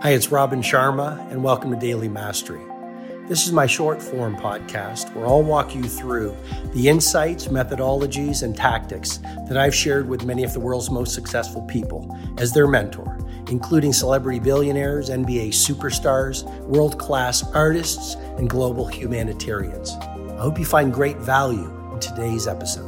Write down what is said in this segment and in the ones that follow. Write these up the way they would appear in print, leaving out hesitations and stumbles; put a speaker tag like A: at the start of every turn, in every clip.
A: Hi, it's Robin Sharma, and welcome to Daily Mastery. This is my short form podcast where I'll walk you through the insights, methodologies, and tactics that I've shared with many of the world's most successful people as their mentor, including celebrity billionaires, NBA superstars, world-class artists, and global humanitarians. I hope you find great value in today's episode.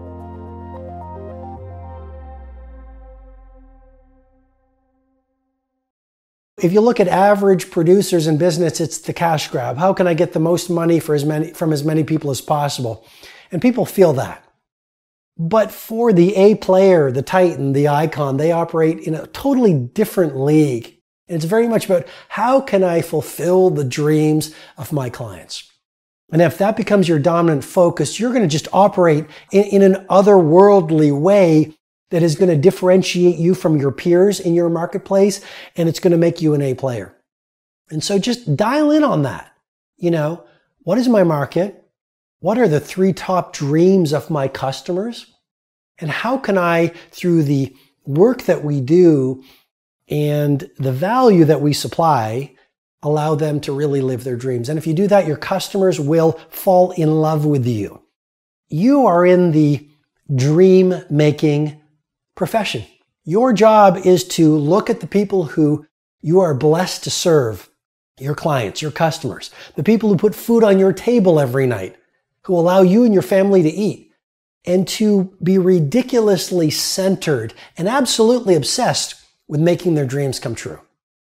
A: If you look at average producers in business, it's the cash grab. How can I get the most money from as many people as possible? And people feel that. But for the A player, the titan, the icon, they operate in a totally different league. And it's very much about how can I fulfill the dreams of my clients? And if that becomes your dominant focus, you're going to just operate in an otherworldly way that is going to differentiate you from your peers in your marketplace, and it's going to make you an A player. And so just dial in on that. What is my market? What are the 3 top dreams of my customers? And how can I, through the work that we do and the value that we supply, allow them to really live their dreams? And if you do that, your customers will fall in love with you. You are in the dream-making profession. Your job is to look at the people who you are blessed to serve, your clients, your customers, the people who put food on your table every night, who allow you and your family to eat, and to be ridiculously centered and absolutely obsessed with making their dreams come true.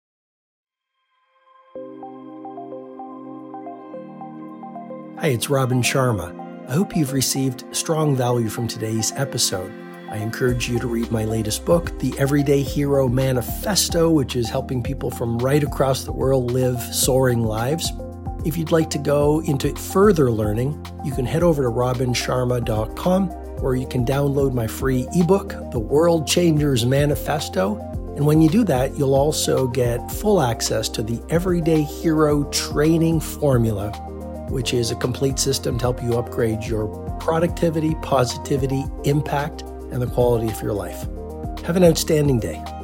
A: Hi, it's Robin Sharma. I hope you've received strong value from today's episode. I encourage you to read my latest book, The Everyday Hero Manifesto, which is helping people from right across the world live soaring lives. If you'd like to go into further learning, you can head over to robinsharma.com, where you can download my free ebook, The World Changers Manifesto. And when you do that, you'll also get full access to the Everyday Hero Training Formula, which is a complete system to help you upgrade your productivity, positivity, impact, and the quality of your life. Have an outstanding day.